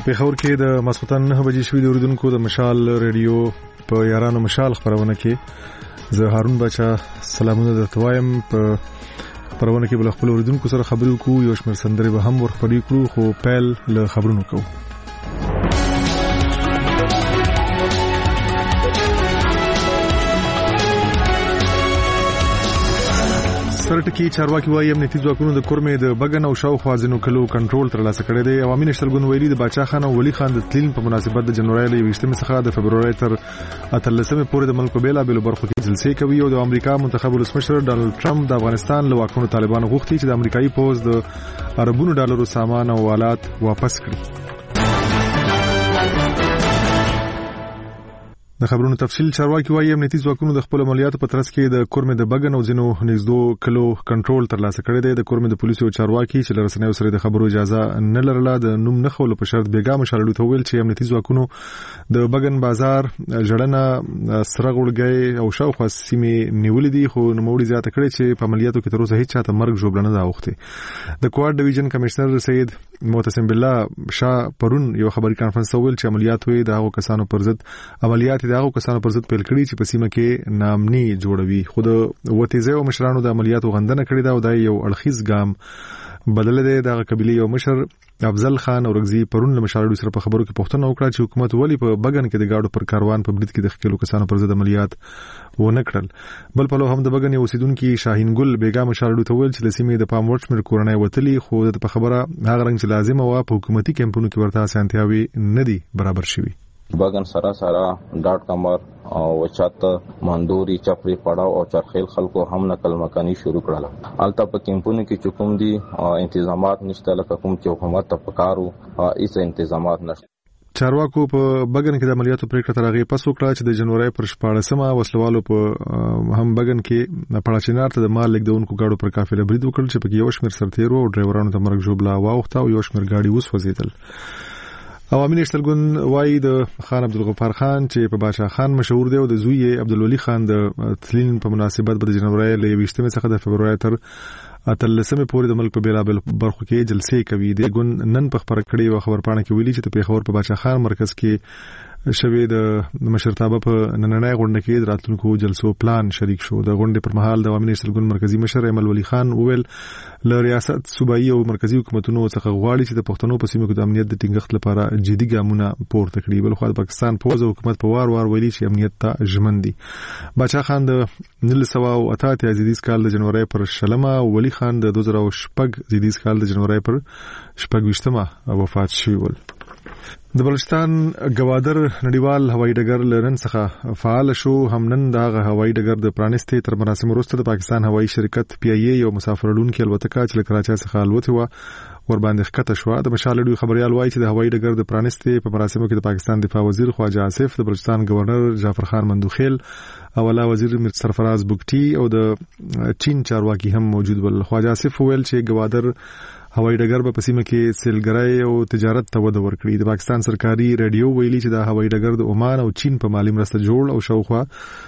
پیښور کې د ماسختن 9 بجې شوې د اوریدونکو د مشال ریډیو په یارانو مشال خبرونه کې زه هارون بچا سلامونه درته وایم. په خبرونه کې بل خپل اوریدونکو سره خبرې وکړو، یو شمېر سندرې به هم ورخبرې کړو، خو پیل له خبرونو کوو. سرټکی چارواکي وايي امنیتي ځواکونو د کورمې د بګن او شاوخوا ځینو کلو کنټرول ترلاسه کړی دی. عوامي نشترګون ویلي د باچا خان او ولی خان د تلین په مناسبت د جنوري له 20 څخه د فبرवरी تر 13 پورې د ملک په بیلابېلو برخو کې جلسې کوي او د امریکا منتخب ولسمشر ډانلډ ټرمپ د افغانستان له واکمنو طالبانو غوښتي چې د امریکایي پوز د اربونو ډالرو سامان او آلات واپس کړي. د خبرونو تفصیل چارواکي وايي امنیتي ځواکونو د خپل عملیاتو په ترڅ کې د کورمې د بګن او ځینو نږدې کلو کنټرول ترلاسه کړی دی. د کورمې د پولیسو چارواکي چې لرسنیو سره د خبرو اجازه نه لرله د نوم نه خولو په شرط بیګا مشالړو ته ویل چې امنیتي ځواکونو د بګن بازار جړنه سرغړګي او شاوخوا سیمې نیولې دي، خو نوموړي زیاته کړی چې په عملیاتو کې تر اوسه هیڅ چاته مرګ ژوبلنه دا اوخته. د کوارډ ډیویژن کمشنر سید معتصم بالله شاه پرون یو خبري کانفرنس ویل چې عملیات وي د هغو کسانو پر ضد عملیات دغه کسانو پر ضد پیل کړي چې په سیمه کې نامني جوړوي، خو د وتیزه او مشرانو د عملیاتو غندنه کړې ده او دا یو اړخیز ګام بدل دی. د قبيله یو مشر افضل خان اورغزي پرون له مشالړو سره په خبرو کې پوښتنه وکړه چې حکومت ولې په بګن کې د گاډو پر کاروان په برید کې د خلکو کسانو پر ضد عملیات ونه کړل. بل په لو هم د بګن یو اوسیدونکو شاهین ګل بیګا مشالړو ته ویل چې د سیمې د پام وړ شمېر کورنۍ وتلي، خو د په خبره هغه رنګ چې لازم و په حکومتي کمپونو کې ورته اسانتیاوي نه دي برابر شوي. بگن سرا ډاټ کمر او چات مندوري چپړي پړاو او چرخیل خلکو هم نقل مکانی شروع کړل. البته په کمپونو کې چکم دي انتظامات نشته لکه کوم چې حکومت ته پکارو هیڅ انتظامات نشته. چارواکو په بګن کې د عملیاتو پریکړه تر هغه پس وکړه چې د جنوري پر 14مه وسلوالو په هم بګن کې پړاچینار ته د مال لیکدونکو گاډو پر قافله برید وکړ چې په یو شمېر سرتیرو او ډرایورانو ته مرګ ژوبلا واوخته او یو شمېر گاډي وسوځیدل. عوامي نشترګون وايي د خان عبدالغفار خان چې په باچا خان مشهور دی او د زوی عبدالولي خان د تلین په مناسبت د جنوري له 20 څخه د فبرवरी تر 13 پورې د ملک په بیلابل برخو کې جلسې کوي. د ګون نن په خبر کړي او خبرپاڼه کې ویلي چې په پیښور په باچا خان مرکز کې شوی د مشرتابه په نننۍ غونډه کې د راتلونکو جلسو پلان شریک شو. د غونډې پر مهال د عوامي نشترګون مرکزی مشر ایمل ولی خان وویل له ریاست صوبایي او مرکزی حکومتونو څخه غواړي چې د پښتنو په سیمه کې د امنیت د ټینګښت لپاره جدي ګامونه پورته کړي. بل خو د پاکستان پوز او حکومت په وار ویلي چې امنیت ته ژمن دي. باچا خان د 1988 زیدیز کال د جنوري پر 20 او ولی خان د 2006 زیدیز کال د جنوري پر 28 وفات شوی ول. د بلوچستان گوادر نړیوال هوایي ډګر لرن څخه فعال شو. هم نن دا هوایي ډګر د پرانستې تر مراسم وروسته د پاکستان هوایي شرکت پی ای یو مسافرړونکو الوتکه چې کراچۍ څخه الوتې و ور باندې ښکته شو. د مشالړو خبريال وایي چې د هوایي ډګر د پرانستې په مراسمو کې د پاکستان دفاع وزیر خواجه آصف، د بلوچستان گورنر جعفر خان مندوخیل او اعلی وزیر میر سرفراز بوګټي او د چین چارواکي هم موجود ول. خواجه آصف ویل چې گوادر هوایي ډګر په سیمه کې سیلګرۍ او تجارت ته وده ورکړي. د پاکستان سرکاري ریډیو ویلي چې د هوایي ډګر د عمان او چین په مالی مرسته جوړ او شاوخوا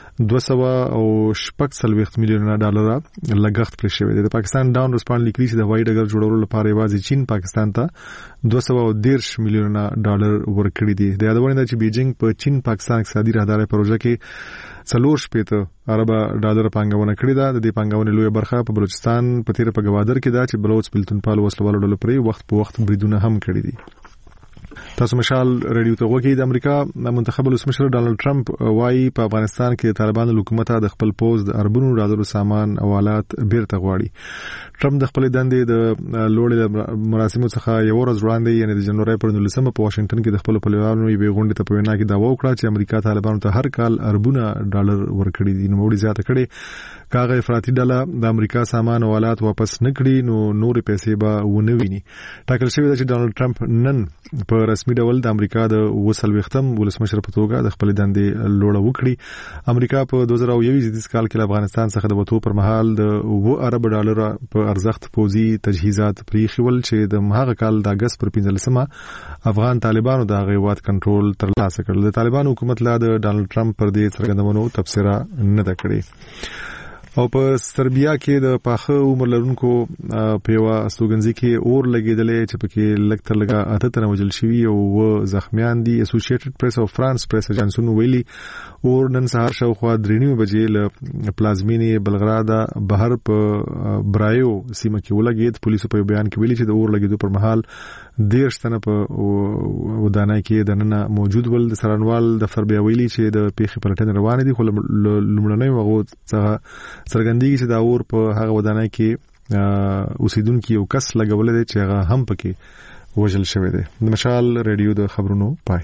246 میلیونه ډالر لګښت پرې شوی دی. د پاکستان ډاون رسپانډ لیکلي چې د هوایي ډګر جوړولو لپاره یوازې چین پاکستان ته 213 میلیونه ډالر ورکړي دي. د یادونه ده چې بیجینګ په چین پاکستان اقتصادي راهداري پروژه کې 4.5 ارب ډالر پانګونه کړې ده. د دې پانګونې لویه برخه په بلوچستان په تیر په گوادر کې ده چې بلوچ بلتونپال وسلوالو ډلو پرې وخت په وخت بریدونه هم کړی دي. تاسو مشال ریډیو ته وګورئ. د امریکا منتخب ولسمشر ډانلډ ټرمپ وايي په افغانستان کې د طالبانو حکومت د خپل پوز د اربونو ډالرو سامان او آلات بیرته غواړي. ټرمپ د خپل دندې د لوړې مراسمو څخه یو ورځ وړاندې یعنی د جنوري پر 19 په واشنگټن کې د خپل پلویانو یوې غونډې ته په وینا کې دعوا وکړه چې امریکا طالبانو ته هر کال اربونه ډالر ورکړي دي. نو وړي زیاته کړي کاغه افراطي ډله د امریکا سامان او آلات واپس نکړي نو نور پیسې به ونه ویني. ټاکل شوی دی چې ډانلډ ټرمپ نن په رسمي ډول د امریکا د 20 ولسمشر په توګه د خپل دندې لوړه وکړي. امریکا په 2021 کال کې افغانستان څخه د وټو پر مهال د 2 ارب ډالر په ارزښت پوزي تجهیزات پریخول چې د هغه کال د اگست پر 15 افغان طالبانو د غیوات کنټرول ترلاسه کړل. د طالبانو حکومت لا د ډانلډ ټرمپ پر دې څرګندونو تبصره نه ده کړې. او په سربیا کې د پاخه عمر لرونکو په یو استوګنځي کې اور لګیدلې چې پکې لکتر لګا اته تنه وجل شوی او زخمیان دي. اسوسییټډ پریس او فرانس پریس اجانسونو ویلي اور نن سهار شاوخوا 3:30 بجې له پلازمینې بلغراده بهر په برایو سیمه کې ولګید. پولیسو په بیان کې ویلي چې د اور لګیدو پر مهال 13 تنه په ودانۍ کې د نن موجود ول. د سرانوال دفتر بیا ویلي چې د پیښې پلټنې روانې دي خو لومړنۍ وغو څخه څرګندېږي چې دا اور په هغه ودانۍ کې اوسیدونکو یو کس لګولې دی چې هغه هم پکې وژل شوی دی. د مشال ریډیو د خبرونو پای.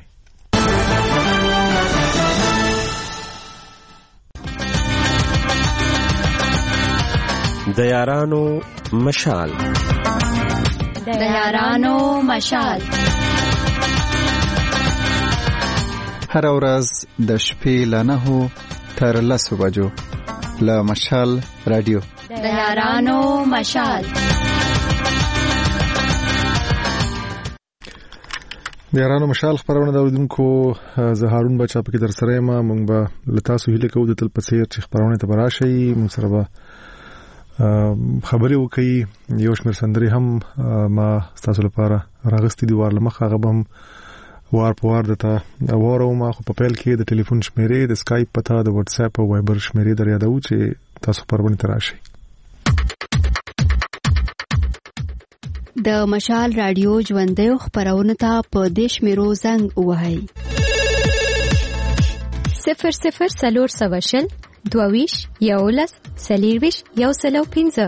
د یارانو مشال د یارانو مشال هر ورځ د شپې له 9 تر 10 بجو له مشال رادیو د یارانو مشال. د یارانو مشال خبرونه د اوریدونکو زهارون بچا په کې در سره ما مونږ به لتاسو هیله کوو د تل پسیر چې خبرونه ته براشي مونږ سره به خبرې وکړي. یو شمېر سندري هم ما تاسو لپاره راغستې دي وار لمخ هغه هم وار په وار دته واره ما خو په پیل کې د ټلیفون شمیرې د اسکایپ پته د واتس اپ او وایبر شمیرې در یادو چې تاسو پرونه تراشي. د مشال رادیو ژوندۍ خبرونه ته په دیش میرو زنګ وهاي 00 سلور سواشل دوویش یولس سلیرویش یوسلو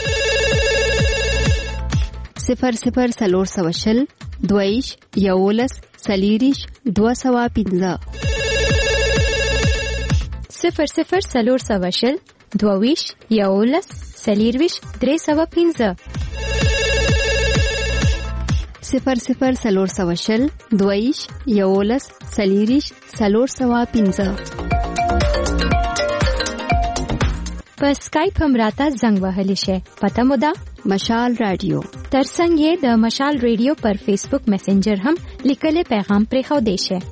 15 00 سلور سواشل دویش یولس سلیریش 215 00 سلور سواشل دوویش یولس سلیرویش 315 00 سلور سواشل دویش یولس سلیریش 315 په اسکایپ هم راته زنګ وهلی شي. پته مو ده مشال رادیو. ترڅنګ یې د مشال ریډیو پر فیسبوک میسنجر هم لیکلي پیغام پرې خو دی شي.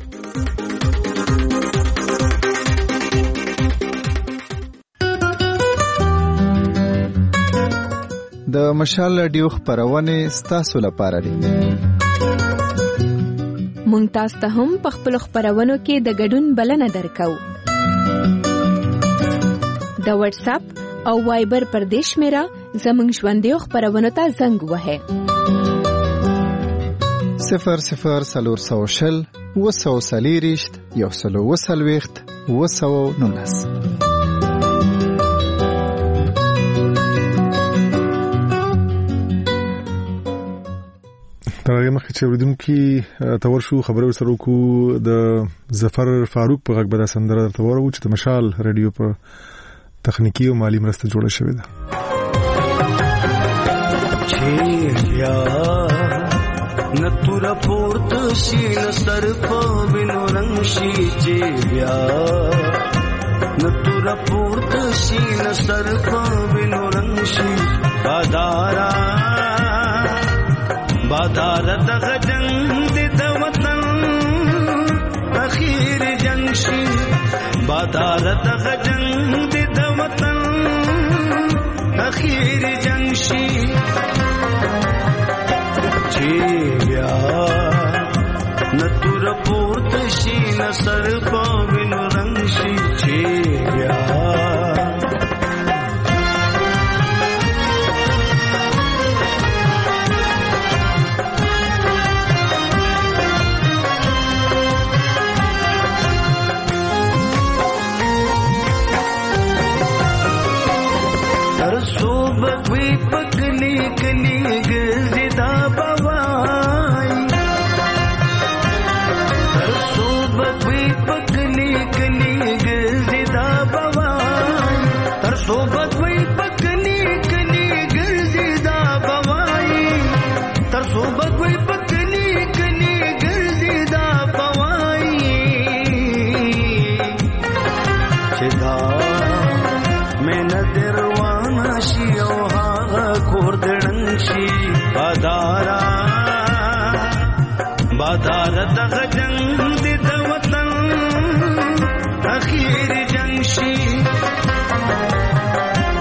د مشال رادیو خبرونه ستاسو لپاره دي. مونږ تاسو ته هم په خپل خبرونو کې د ګډون بلنه درکو. د واتس اپ او وایبر پر دیش میرا زمنګ ژوندۍ خبرونه ته زنګ وهه 00 سلور سواشل وسو سلیریشت یوسلو وسلويخت وسو نونس. ترغه مخکې چې ورودونکو تور شو خبرو سره کو د ظفر فاروق په غږ بدا سندره درته ورو چې د مشال رادیو په تخنیکی او مالی مرسته جوړه شوې ده. چیریا نتورا پورت شین سر په وینو رنگ شي چیریا نتورا پورت شین سر په وینو رنگ شي بادارا دغه جنگ د وطن اخیر جنگ شي بادار دغه جنگ د وطن اخیر جنگ شي چې بیا نتور پورت شي نصر په وینو رنگ شي چې بیا پکلی کلی گرزدا بوای ترسو بگوی پکلی کلی گرزدا بوای ترسو بگوی پکلی کلی گرزدا بوای ترسو بگوی پکلی کلی گرزدا بوای چدا میں ندر وانا شیو کوردن شي بادار دغه جنگ د وطن اخیر جنگ شي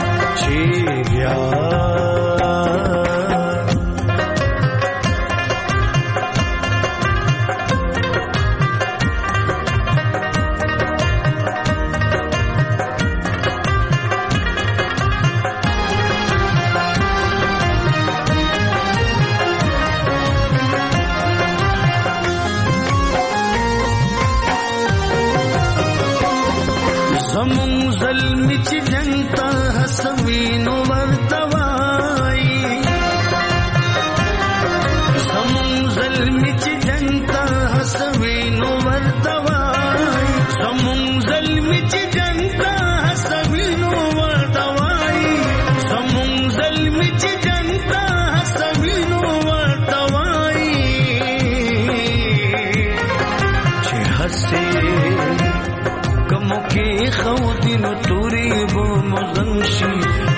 زمون ظلم چې جنگ ته حسوینو ورتوای زمون ظلم چې جنگ ته حسوینو ورتوای زمون ظلم چې جنگ ته حسوینو ورتوای زمون ظلم چې جنگ ته حسوینو ورتوای چې حسې کمو کې خو دینو توري بو مزنشي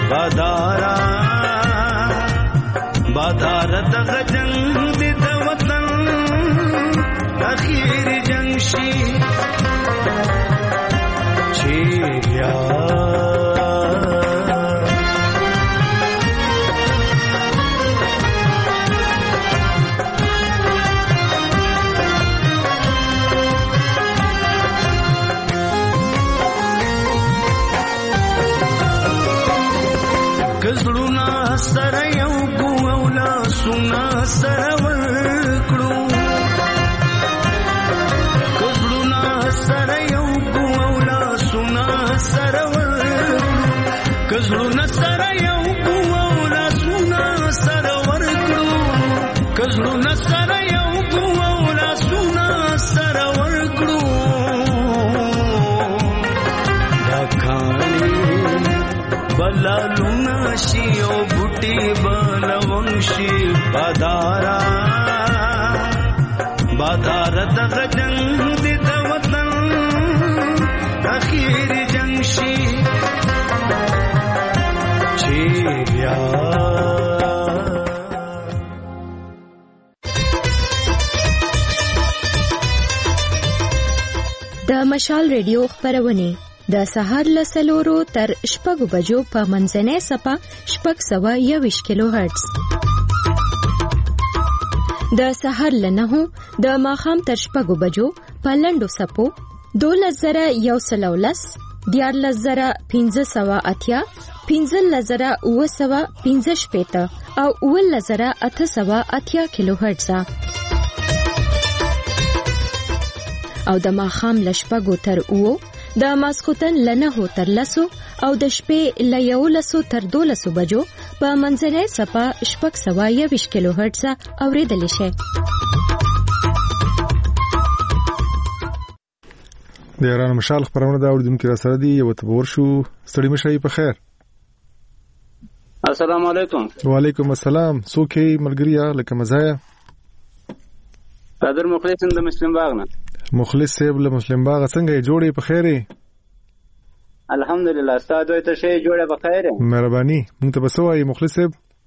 بادار دغه جنگ د وطن اخیر جنگ شي چې بیا کزړونا سره یو کو اولا سنا سره ورکړو کزړونا سره یو کو اولا سنا سره ورکړو کزړونا سره یو کو اولا سنا سره ورکړو کزړونا سره یو کو اولا سنا سره ورکړو دا کانی بلالونا شي او بوټي بلونشي بادار دغه جنگ د وطن اخیر جنگ شي چې بیا د مشال ریډیو خبرونه د سهار له 4 تر 6 بجو په منځنۍ سپه 621 کیلو هرتز د سهار له 9 د ماښام تر 6 بجو په لنډو سپو 2110 14580 15915 او 11880 کیلو هرتز او د ماښام له 6 تر 9 د ماسخوتن لنه تر لسو او د شپې له 11 تر 12 بجو په منځنۍ سپه 621 کیلو هرتز اوریدل شي. د ایران مشال خبرونه دا اوریدونکو را سره دی یو تبور شو ستړي مشي په خیر. السلام علیکم. وعلیکم السلام. سوکي ملګریا لکه مزایا قادر مخلص د مسلم باغ نه. مخلص صاحب له مسلم باغ څنګه جوړې په خیره؟ الحمدلله ستاسو ته شی جوړه په خیره. مهرباني مونږ ته بسوي مخلص صاحب.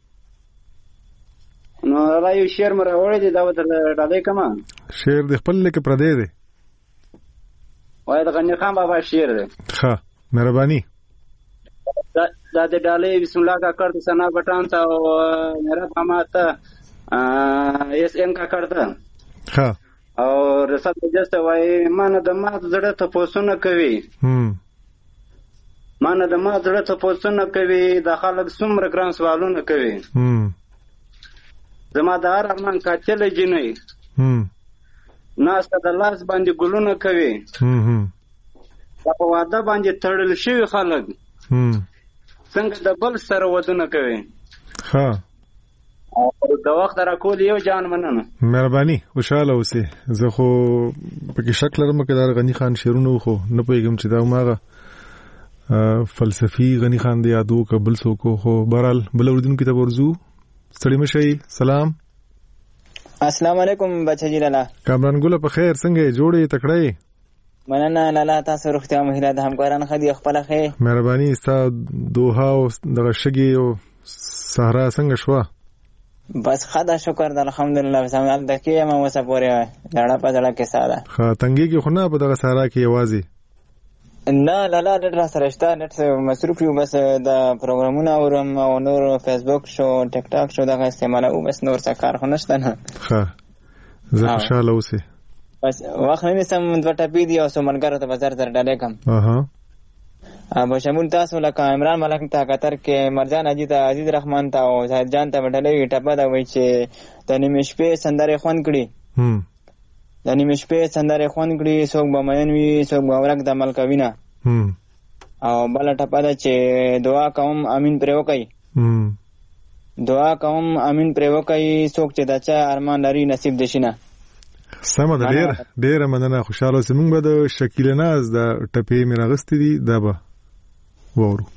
نو رايو شعر مراوړې دی دا ودل راځي کما. شعر د خپل لیک پر دی دی. وای د غنی خان بابا شعر دی. ښه مهرباني. دا د ډالې بسم الله کا کړ سنا بټان ته میرا پاما ته اس ام کا کړتا. ښه او رسد جسته وای مانه د ما زړه ته پوسونه کوي مانه د ما زړه ته پوسونه کوي د خلک څومره ګران سوالونه کوي زما د هر ارمان قاتل جنې ناسته د لاس باندې ګلونه کوي په واده باندې تړل شوی خلک څنګه د بل سره ودونه کوي. ها او د وخت راکول یو جان مننه. مهرباني خوشاله اوسې. زه خو پکې شک لرم چې دا غنی خان شعرونه خو نه پوهیږم چې دا ماغه فلسفي غنی خان دی یادو قبل سو کو خو بهرال بل اردن کې ته ورزو ستړي مشي. سلام السلام علیکم بچی لالا. کامران ګل په خیر څنګه جوړې تکړه؟ مننه لالا تاسو روغتیا مهله د همکاران خدي خپل خیر. مهرباني ستا دوها او دغه شګي او صحرا څنګه شو؟ بس خدا شکر د الحمدلله سمال د کې ما وسه پورې لړا په لړا کې ساده. ها تنګي کې خو نه په دغه صحرا کې یوازي نه لالا ډېر را سره شته نت مصروف یو بس د پروګرامونه اورم او نور فیسبوک شو ټیک ټاک شو دغه استعمالو بس نور څه کار خو نشته نه. ها زه خوشاله اوسې. بس واخ نه سم د ټپی دی او سمنګر ته بازار در ډالې کم. ابو شمول تاسو لکه عمران ملک ته قطر کې مرجان اجي ته عزیز رحمان ته او زاهد جان ته وټلې ټپه دا وای چې د نیمه شپې سندره خوان کړي د نیمه شپې سندره خوان کړي څوک به مین وي څوک به ورک د عمل کوي نه او بل ټپه ده چې دعا کوم امین پرې وکړي دعا کوم امین پرې وکړي څوک چې دا چا ارمان لري نصیب دې شي نه. سمه ده. ډېره مننه. خوشاله اوسئ. موږ به د شکیله ناز د ټپې مې راغستې دي دا به واورو.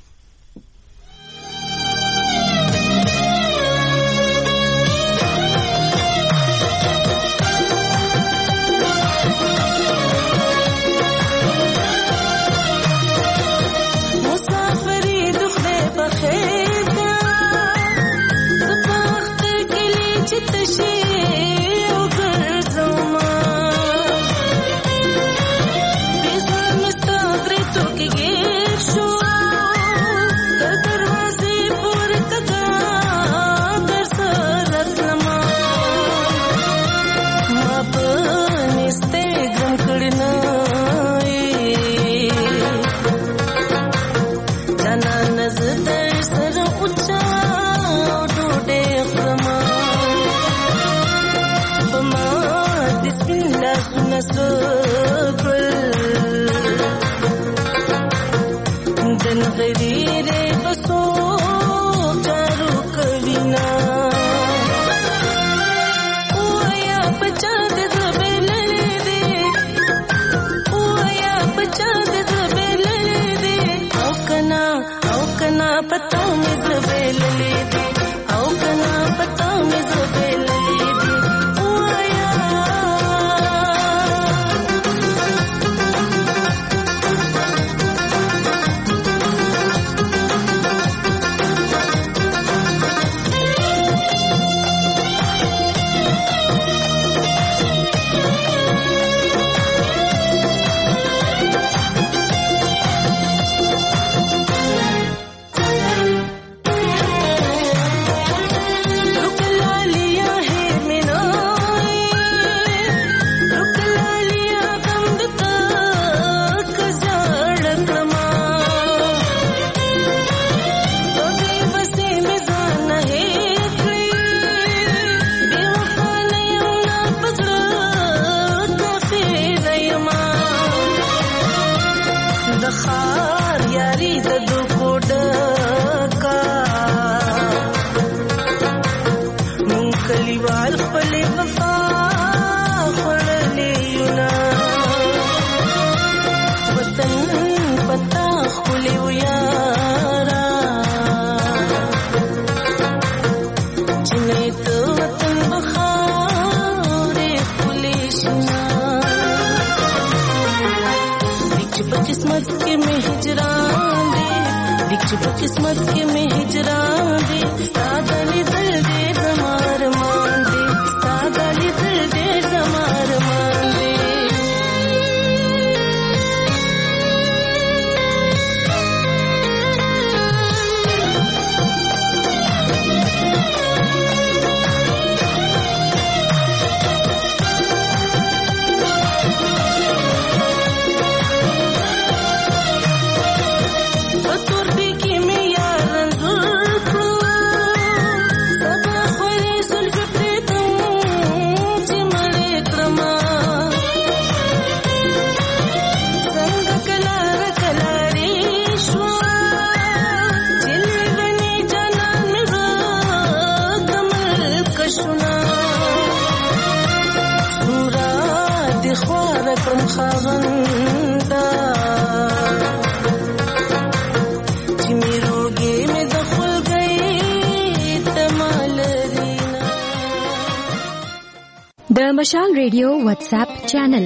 د مشال ریډیو واتس اپ چینل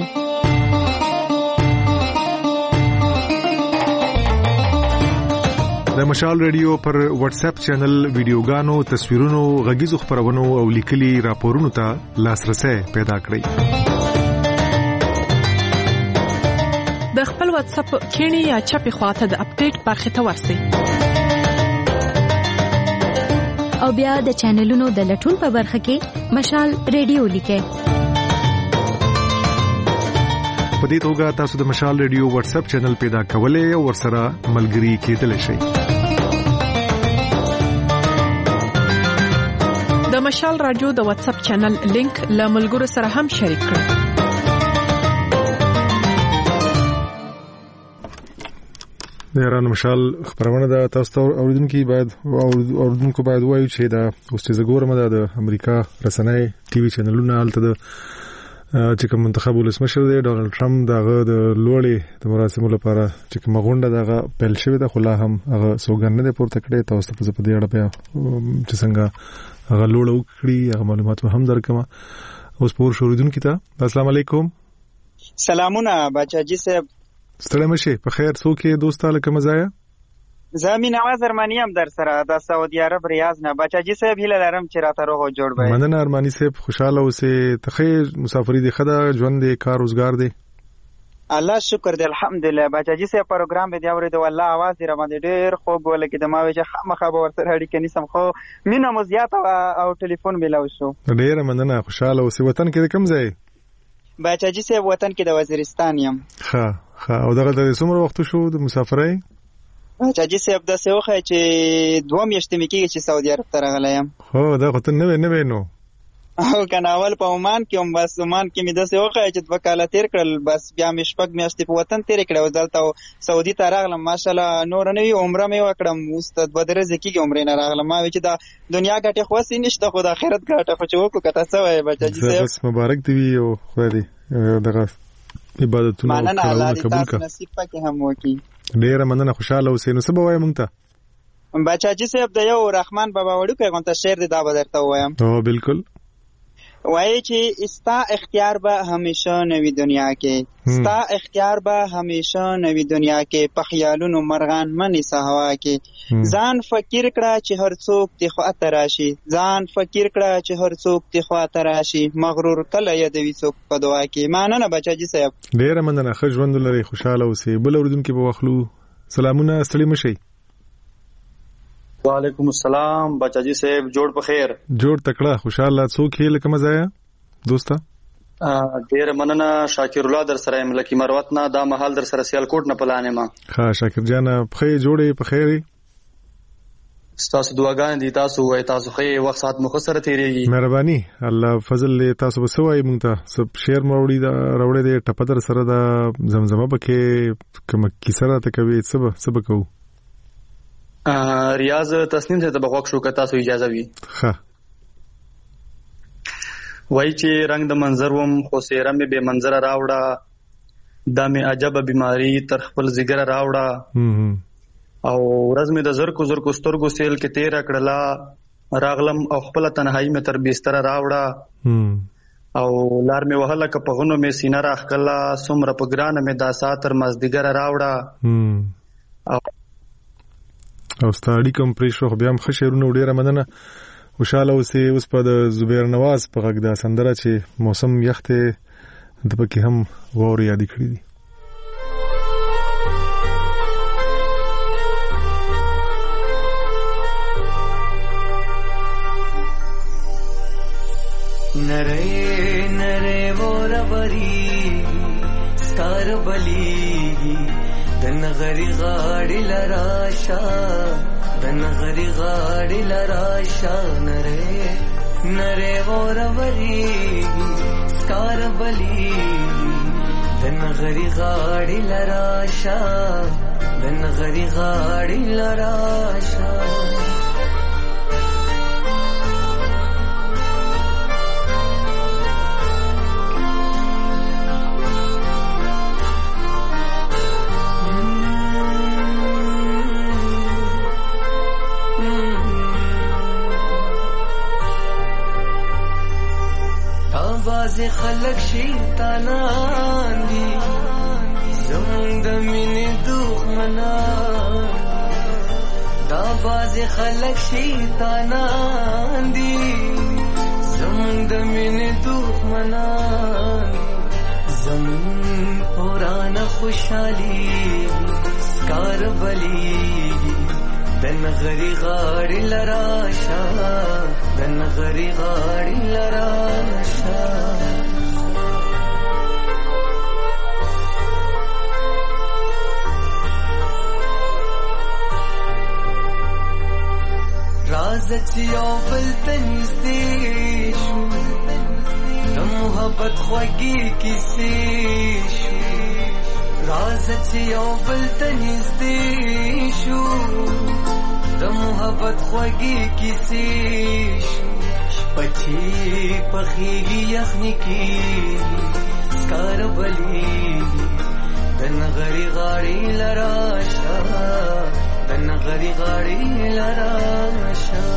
د مشال ریډیو پر واتس اپ چینل ویډیوګانو، تصویرونو، غږیزو خبرونو او لیکلي راپورونو ته لاسرسي پیدا کړئ. د خپل واتس اپ کینی یا چپی خواته د اپډیټ برخه ته ورسئ. او بیا د چینلونو د لټون په برخه کې مشال ریډیو لیکئ. په دې توګه تاسو د مشال ریډیو واتس اپ چینل پیدا کولای او ورسره ملګري کېدلی شئ. د مشال رادیو د واتس اپ چینل لینک له ملګرو سره هم شریک کړئ. د ایران مشال خبرونه د تاسو اوریدونکو باید وایي چې دا اوس چې زګورم د امریکا رسنۍ ټي وي چینلونه هلته د چې کوم منتخب ولسمشر دی ډونالد ټرمپ دغه د لوړې د مراسمو لپاره چې کوم غونډه دغه پیل شوې ده خو لا هم هغه سوګند نه پورته کړی. تاسو ته په دې اړه بیا چې څنګه هغه لوړ وکړي هغه معلومات هم درکمه. اوس پور شوریدونکو ته السلام علیکم. سلامونه بچاجي صاحب. ستړي مشه په خیر. څوک یې دوستاله کوم ځای؟ زمين نواز ارمانی هم در سره د سعودي عرب ریاض نه. بچاجي صاحب هیله لرم چې راته روغ جوړ وي. مننه ارمانی صاحب، خوشاله اوسې. تخیر مسافری دی خدا ژوند دی کار روزګار دی؟ الله شکر دی الحمدلله. بچاجي صاحب پروګرام به دی اورید والله आवाज دی را باندې ډیر خوب ولکه د ما وجه خامخا به ورسره اړیکه نیسم خو مینه مو زیات او ټلیفون ملاو شو. ډیر مننه، خوشاله اوسې. وطن کې کوم ځای؟ بچاجي صاحب وطن کې د وزیرستان یم. ها او دغه د څومره وخت شو د مسافرۍ؟ بچاجي صاحب د سوخه چې 2 میاشتې مې کېږي چې سعودي عرب ته راغلی یم. هو دا خو ته نه نو او کنه اول په عمان کې هم بس عمان کې مې د سوخه چې 2 کاله تیر کړل، بس بیا مې 6 میاشتې په وطن تیر کړې او دلته سعودي ته راغلم. ماشاءالله نور نه وی عمره مې وکړم، استاد بدر زکی عمره نه راغلم. ما چې دا دنیا ګټه خو سي نشته، خو د آخرت ګټه خو چې وکړه کته څه وای. بچاجي صاحب بس مبارک دی او خو دې دغه عبادتونه قبول کړه، نصیب پکې هم وکړي. ډیر مننه، خوشاله اوسې. نو څه به وایم مونږ ته؟ بچاجي صاحب د یو رحمان بابا وړوکی غونته شعر دی، دا به درته ووایم. او بالکل وایي چې ستا اختیار به همیشه نوي دنیا کې، ستا اختیار به همیشه نوي دنیا کې، په خیالونو مرغان منی سهوا کې. ځان فکر کړه چې هر څوک تی خواته راشي، ځان فکر کړه چې هر څوک تی خواته راشي، مغرور کله یادوي څوک په دعا کې. مننه بچاجي صاحب، ډیر مننه، ښه ژوند ولرئ، خوشاله اوسئ. بل اوریدونکو په واخلو. سلامونه، ستړي مشئ. وعلیکم السلام بچاجي صاحب، جوړ په خیر. جوړ تکړه، خوشاله. څوک یې لکه مزایا دوستا؟ ډیر مننه، شاکر الله در سره یم لکی مروت نه. دا محل در سره سیالکوټ نه پلانې ما. ها شاکر جان، په خیر جوړې په خیر. تاسو دعاګانې دي، تاسو وای تاسو خې وخت سات مخ سره تیریږي. مهرباني، الله فضل له تاسو وسوي. مونږ ته سب شیر موړی دا راوړې دې ټپدر سره دا زمزمه پکې کوم کیسه راته کوي. سبا کو ریاض تسنیم سے تبغوک شو کتا سو اجازه وی. ها وای چې رنگ د منظر وم خو سیره مې به منظر راوړه، دا مې عجب بیماری تر خپل زګر راوړه، او ورځ مې د زرکو سترګو سیل کې تیر کړلا، راغلم او خپل تنهایی مې تر بستر راوړه، او لار مې وهله ک په غنو مې سینه راخکلا، سمره په ګران مې دا ساتر مزدګر راوړه. او ستاړي کوم پریشو بیا هم خشرونه ډیره مننه، خوشاله اوسې. اوس په د زبیر نواز په غږ دا سندره چې موسم یخته د پکې هم ووري یاد کړی دي. نره نره وروري سکار بلیږي دن غری غاړي لراشا، دن غری غاړي لراشا. نره نره وروري سکار بلیږي دن غری غاړي لراشا، دن غری غاړي لراشا. بازی خلق شیطانان دی، زمون د مینې دښمنان. دا بازی خلق شیطانان دی، زمون د مینې دښمنان. زمون پرانه خوشحالي سکار بلیږي دن غری غاړي لراشا، دن غری غاړي لراشا. راز چې یو بل تنځدې شو، د محبت خوږې کیسې شو، راز چې یو بل ته نږدې شو د محبت خوږې کیسې شو پچې پخېږي یخني کېږي سکار بلیږي د نغري غاړې لراشه د نغري غاړې لراشه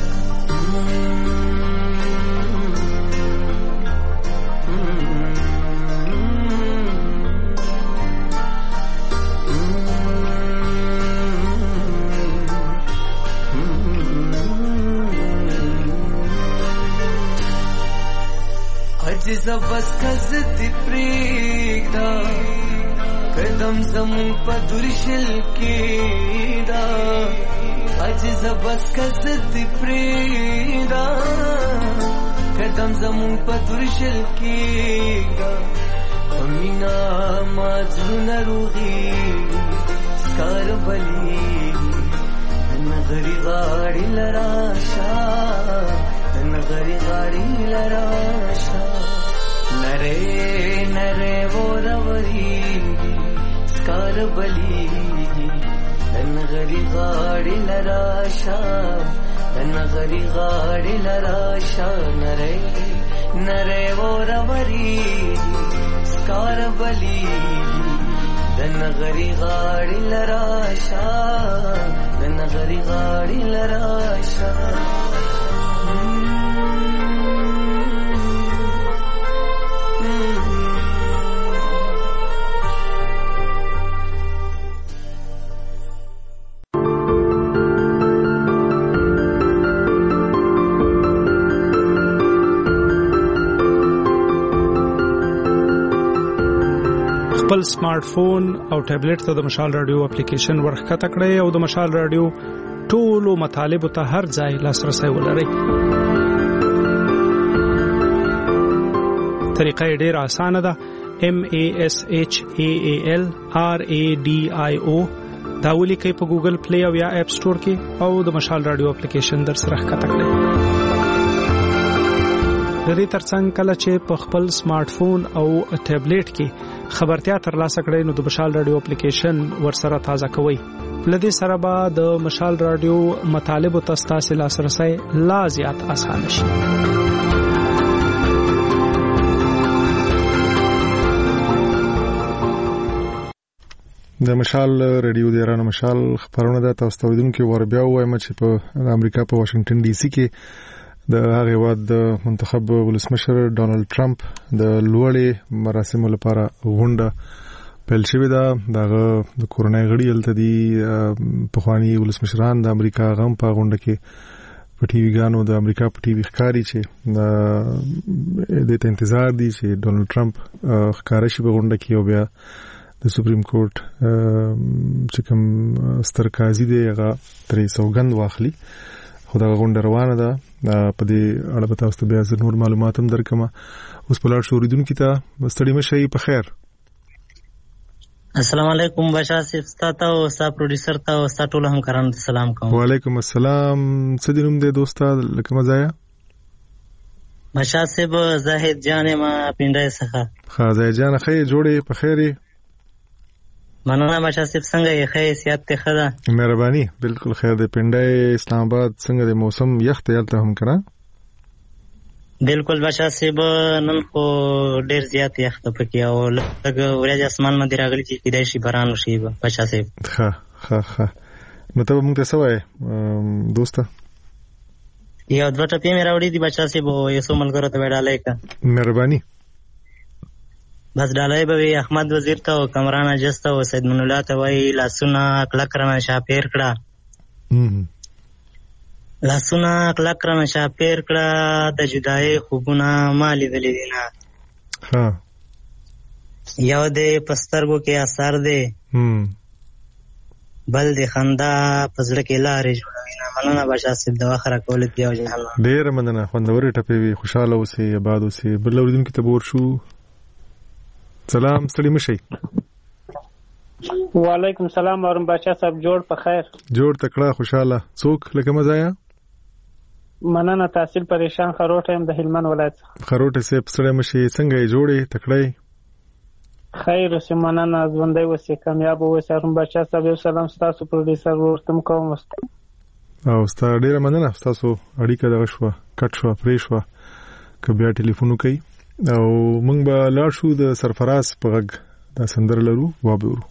بس کزت پریگدا قدم زمون پا درشل کی دا عجز بس کزت پریگدا قدم زمون پا درشل کی دا امینا مازلون روغی سکار بلی نغری غاڑی لراشا نغری غاڑی لراشا نرے نرے وہ روری سکار بلی نغری غاڑی لراشا نغری غاڑی لراشا نرے نرے وہ روری سکار بلی نغری غاڑی لراشا نغری غاڑی لراشا خپل سمارټ فون او ټابلیټ ته د مشال رادیو اپلیکیشن ورخته کړئ او د مشال رادیو ټولو مطالب ته هر ځای لاسرسي ولرئ. طریقه ډېر اسانه ده. MASHAALRADIO دا ولیکئ په ګوګل پلی او یا اپ سٹور کې او د مشال رادیو اپلیکیشن در سره ښکته کړئ. د دې ترڅنګ کله چې په خپل سمارټ فون او ټابلیټ کې خبرتیا ترلاسه کړئ نو د مشال رادیو اپلیکیشن ورسره تازه کوئ. لدې سره به د مشال رادیو مطالب او تاسو لاسرسي لا زیات آسان شي. د مشال رادیو د ایران مشال خبرونه د تاسو ته ودونکو وربیا وایم چې په امریکا په واشنگټن ډي سي کې د هغه واد د منتخب ولسمشر ډونالد ټرمپ د لوړې مراسمو لپاره غونډه پیل شوې ده. دغه د کورونای غړي هلته دي پخوانی ولسمشران د امریکا غم په غونډه کې په ټي وي ګانو د امریکا په ټي وي ښکاری چې د انتظار دي چې ډونالد ټرمپ ښکارا شي په غونډه کې او بیا د سپریم کورټ چې کوم ستر قاضي دی هغه ترې سوګند واخلي. خو دا غونډه روانه ده. په دې اړه به تاسو ته بیا نور معلومات هم درکمه. اوس په لاړ شو اوریدونکو ته ستړي مشي په خیر. السلام علیکم بشا صاحب ستاسو او ستا پروډوسر ته او ستا ټول همکارانو ته سلام کوم. وعلیکم السلام. څه دې نوم دی دوستا لکه مزایا؟ بشا صاحب زاهد جان ما پینډای څخه. زاهد جان خیر جوړې په خیرې. مننه بشا صاحب څنګه یې خیر سیادت ته خدا؟ مهرباني بالکل خیر دی. پینډای اسلام آباد څنګه د موسم یخ ته یالته هم کړه؟ بالکل بشا صاحب نن خو ډیر زیات یخ ته پکې او لږ ورځ اسمان باندې راغلی چې کیدای شي باران وشي بشا صاحب. ها نو ته موږ ته سوای دوستا یو دوه ټپې مې راوړې دي بچا سي بو یسو ملګرو ته وډالای کا مهرباني بس ډالای به احمد وزیر ته او کمران اجسته او سید من الله ته وای لاسونه کلکرنه شاپیر کړه لاسونه کلکرنه شاپیر کړه د جدای خوبونه مالی دلینا ها یو دې پسترګو کې اثر دی بل د خندا پزړه کې لارې جوړوي نه مننه بشا سید د واخره کول دی او جهان ډیر مننه خوندوري ټپې وي خوشاله اوسې آباد اوسې بل اوریدونکو ته ور شو سلام ستړي مشي وعلیکم السلام اورم بچا صاحب جوړ په خیر جوړ تکړه خوشاله څوک لکه مزایا مننه تحصیل پریشان خروټه هم د هلمند ولایت خروټه سه ستړي مشي څنګه جوړې تکړه خیر اوسې مننه ژوندی اوسې کامیاب اوسې هارون باچا صاحب یو سلام ستاسو پروډوسر ورته کوم او ستا ډیره مننه ستاسو اړیکه دغه شوه کټ شوه پرې شوه که بیا ټلیفون وکړئ او موږ به لاړ شو د سرفراز په غږ دا سندره لرو وابورو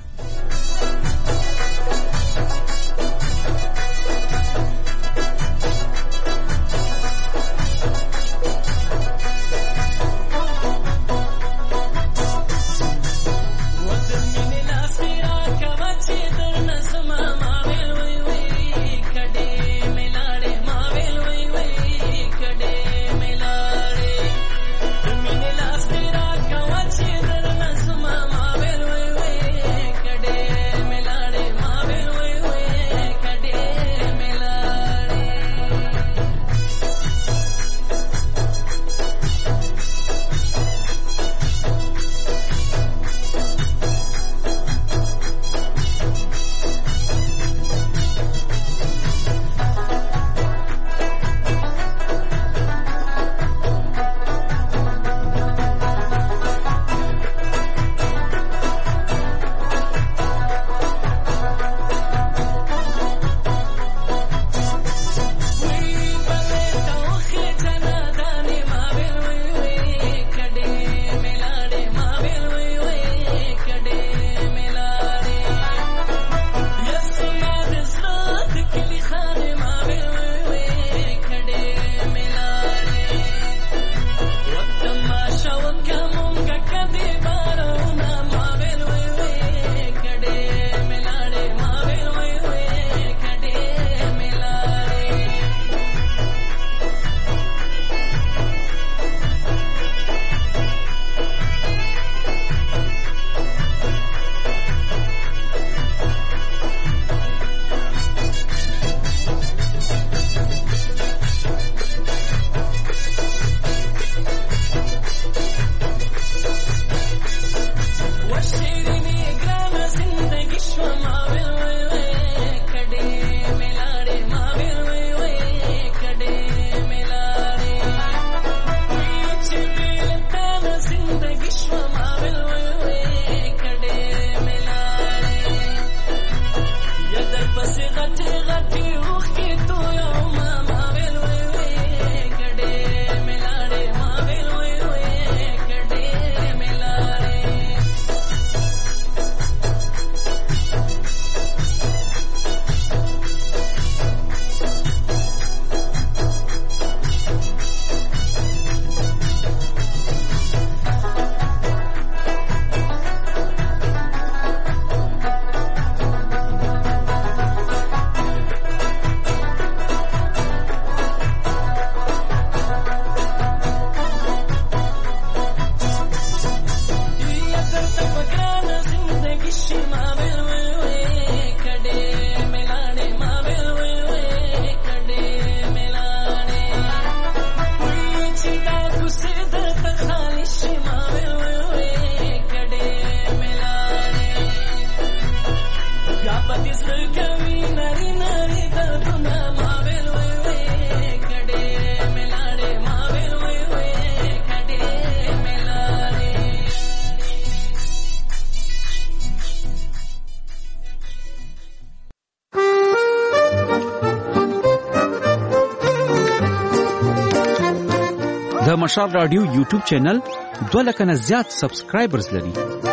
د مشال رادیو یوټیوب چینل 2 لک نه زیات سبسکرایبرز لري.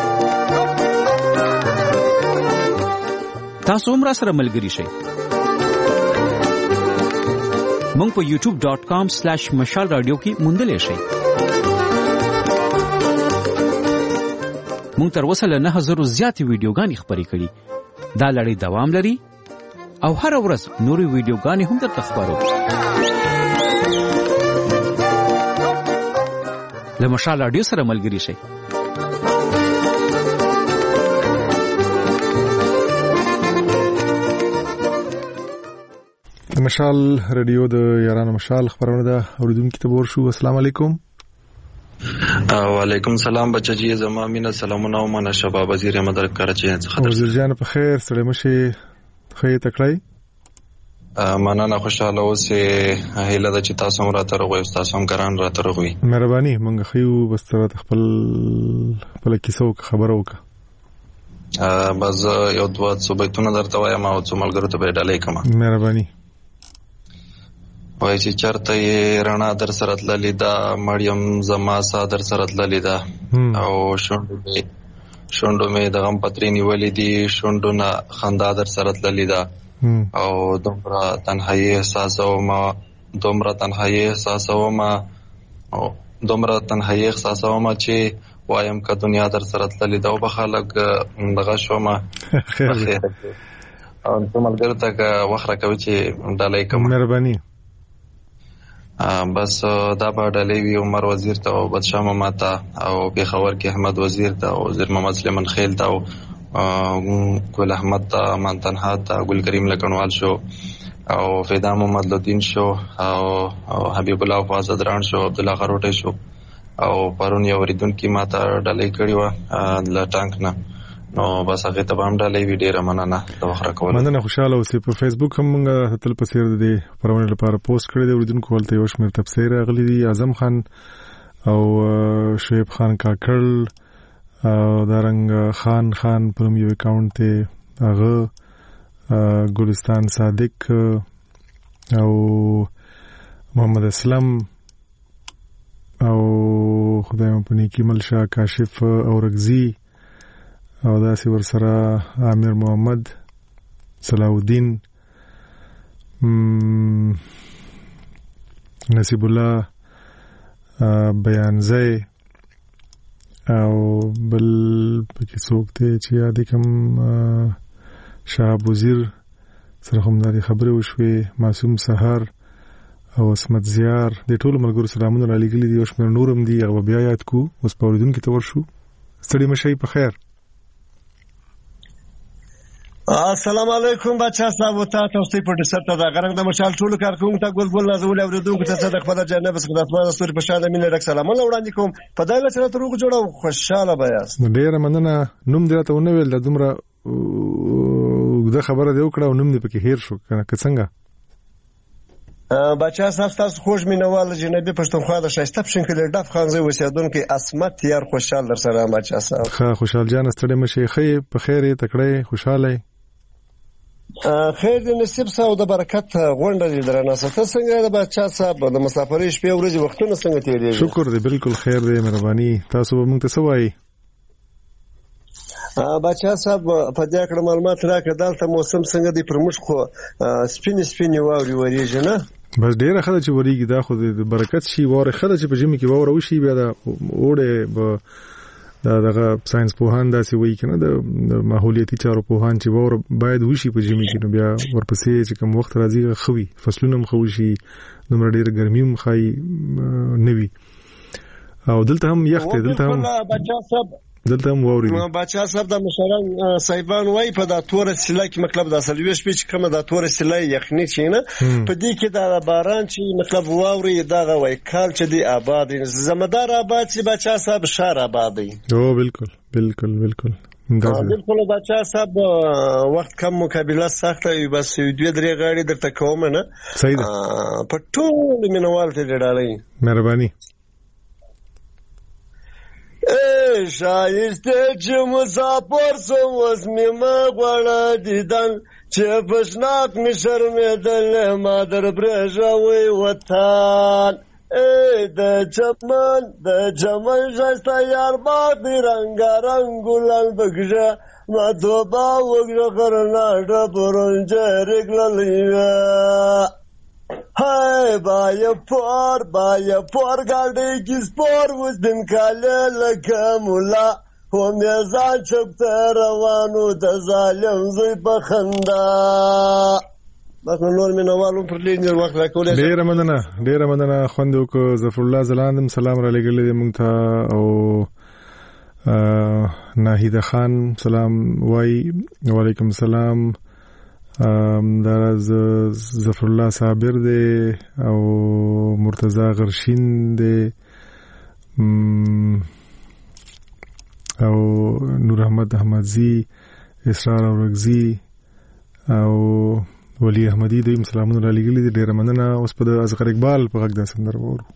تاسو هم را سره ملګری شئ. مونږ په youtube.com/مشال رادیو کې موندلې شئ. مونږ تر اوسه له 9000 زیاتې ویډیوګانې خپرې کړې. دا لړۍ دوام لري او هر ورځ نورې ویډیوګانې هم درته خپرو. له مشال رادیو سره ملګری شئ. مشال رادیو د یارانو مشال خبرونه ده اوریدونکو ته ورشو. السلام علیکم. وعلیکم سلام بچی زما مینه سلامونه او منه شباب وزیر احمد کراچي څخه. وزیر جان په خیر سره مشه خیر تکړای. مننه خوشاله اوسې هیله ده چې تاسو هم راته رغوي او تاسو هم ګران راته رغوي. مهرباني مونږ خيو بس تر خپل کیسو خبره وکړه. بس یو دوه څو بیتونه درته وایم او څو ملګرو ته به ډالۍ کوم. مهرباني. وای چې چرته یې رڼا در سره تللې ده مریم زما سا در سره تللې ده او شونډو مې د غم پترې نیولې دي شونډو نه خندا در سره تللې ده او دومره تنهایي احساسومه چې وایم که دنیا در سره تللې ده او به خلک دغه شومه خیر او ته ملګرو ته وخت راکوي چې ډالۍ کوم. مهرباني. بس دا به ډالۍ وي عمر وزیر ته او بدشاه ماما ته او پېښور کې احمد وزیر ته او وزیر محمد سلیمان خیل ته او ګل احمد ته امان تنها ته ګل کریم لکنوال شو او فیدا محمد لودین شو او حبیب الله فاز دران شو عبد الله خروټی شو او پرون یو ریدونکو ماته ډالۍ کړی و ل ټانک نه نو بس هغه ته هم ډالۍ وی ډیره مننه د وخت راکول. مننه خوشاله اوسې. په فیسبوک هم موږ تل په سیر دي پرونه لپاره پوسټ کړی دی ریدونکو ولته یو شمېر تفسیر غلي دي اعظم خان او شعیب خان کاکړ او دارنګ خان په یو اکاونټ ته هغه ګلستان صادق او محمد اسلم او خدای مې پني کمل شاه کاشف اورغزي او داسې ورسره عامر محمد صلاح الدین نصیب الله بیانزی او بل پکې څوک ته چې یاد کوم شاه وزیر سره هم د خبرې وشوي معصوم سحر او اسمت زیار د ټولو ملګرو سلامونه علی ګلی دی او شمیر نورم دی او بیا یاد کو اوس په اوریدونکو ته ورشو. ستړي مشي په خیر. السلام علیکم بچا صاحب تاسو په ډسر ته دا غرنګ د مشال ټولو کارکونکو ته ګل نازول اوریدونکو ته صدق خپل جنب خدای په ستوري په شاده مینه رک سلامونه وړاندې کوم په دایله سره تروغ جوړو خوشاله بیاس. ډیره مننه. نوم درته ونه ویل د دومره د خبره دی وکړه او نوم دې پکې هیر شو کنه که څنګه بچا صاحب تاسو خوش مینوال جنبی پښتونخوا د شایسته پښنکل ډف خانزه اوسیدونکو اسمت یار خوشحال در سره بچا صاحب. ښه خوشحال جان ستړي مشي خې په خیر تکړه خوشاله خیر دې نصیب ساو د برکت غونډه دې درنه ست څنګه د بچا صاحب د مسافرۍ شپې ورځې وختونه څنګه تیریږي؟ شکر دې بالکل خیر دې مهرباني. تاسو به موږ ته سوای بچا صاحب په دې اړه معلومات راکړه دلته موسم څنګه دی پر موږ خو سپینې واوري وریږي نه بس ډیره خدای چې وریږي دا خو د برکت شي واره خدای چې په جمی کې واره وشي بیا دا اوړه دغه ساينس پوهان داسې وایي کنه د ماحولیاتي چارو پوهان چې واره باید وشي په جمی کې نو بیا ورپسې چې کوم وخت راځي خوي فصلونه مخوشي نو ډیره ګرمي مخای نوي او دلته هم یخته دلته هم بچا صاحب دلته هم ووري بچا صاحب د مشران صاحبان وای په دا تور سله کې مطلب د اصلوي شپې چې کومه د تور سله یخني چې نه په دې کې د باران چې مطلب ووري دغه وای کال چې دی آباد زمدار آباد چې بچا صاحب شهر آباد دی. او بالکل بچا صاحب وخت کم مقابله سخته وي بس دوی درې غاړي درته کوم نه صحیح ده په ټول مینوال ته ډالۍ مهرباني. شایسته چې مسافر سم وزمې ما غواړه دیدن چې پشناک می شرمېدل ما در برېژوي وطن د چمن ښایسته یار باغ دی رنګارنګ ګلان پکښه ما توبه وکړه خرناټه پرونجه رګللی های بای پور گاڑی کی سپور وز دن کاله لکه مولا و میزان چپته روانو د ظالم زوی په خندا. بس نور مینوالو پر لینر وخت راکولې. ډیره مننه خوندو کو ظفر الله زلاندم سلام را لګلې مونږ ته او ناهید خان سلام وای وعلیکم السلام دراز ظفر الله صابر دی او مرتضی غرشین دی او نور احمد احمدزی اسرار اورغزی او ولی احمدی دوی سلامونه را لګلي دي. ډیره مننه. اوس په د اصغر اقبال په غږ د سندره وورو.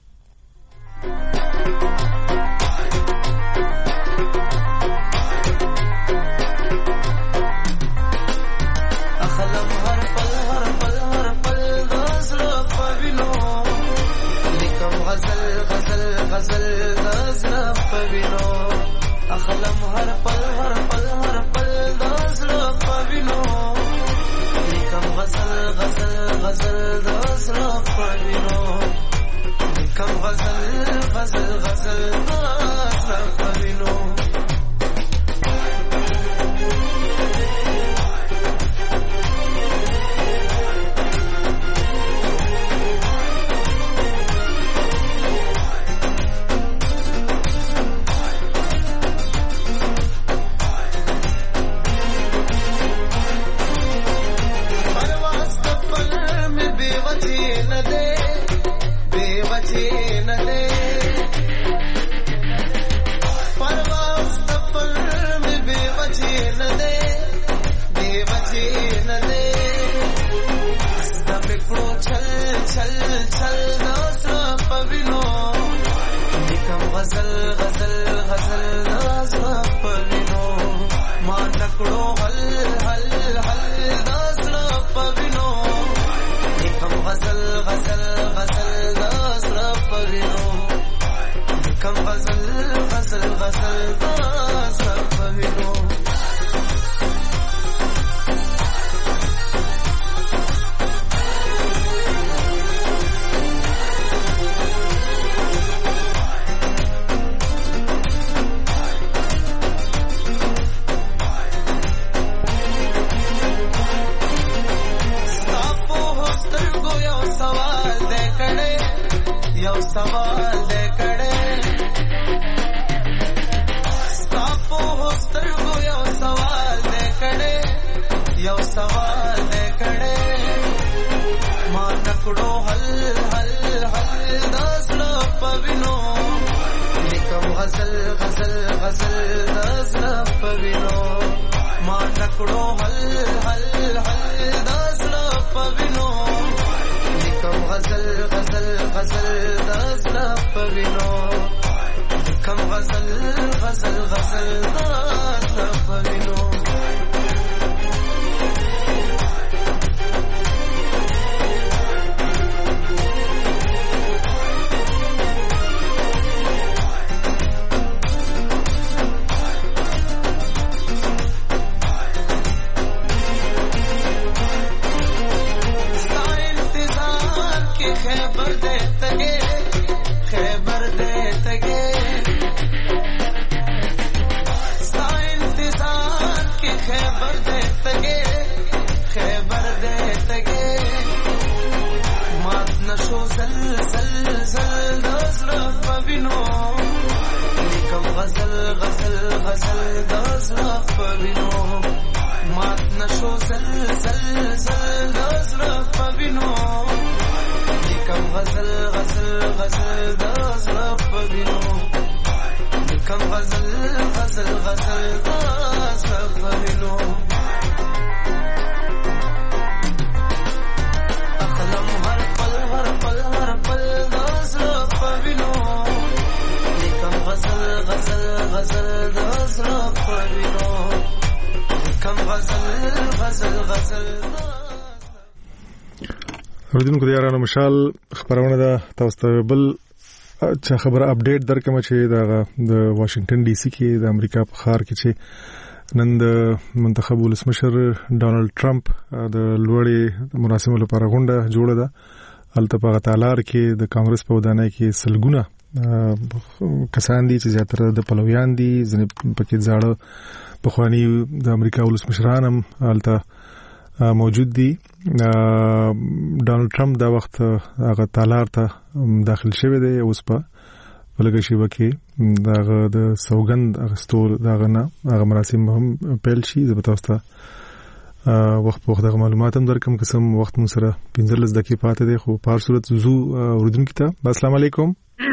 ردونکو د یارانو مشال خبرونه ده تاسو ته بل چا خبره اپډیټ درکم چې د واشنگټن ډي سي کې د امریکا په ښار کې چې نن د منتخب ولسمشر ډانلډ ټرمپ د لوړې مراسمو لپاره غونډه جوړه ده. هلته په غتالار کې د کانګرس په ودانۍ کې سلګونه کسان دي چې زیاتره د پلویان دي، ځنې پکې زاړه پخوانی د امریکا ولسمشران هم هلته موجود دي. ډانلډ ټرمپ دا وخت هغه تالار ته داخل شوی دی. اوس په ولګه شی وکي دا د سوګند اغستور داغه نه هغه مراسم هم پیل شي. زه به تاسو ته وخت په وخت معلومات هم درکم. قسم وخت مون سره 15 دقیقې پاتې دی، خو په هر صورت زو اردن کتاب. السلام علیکم.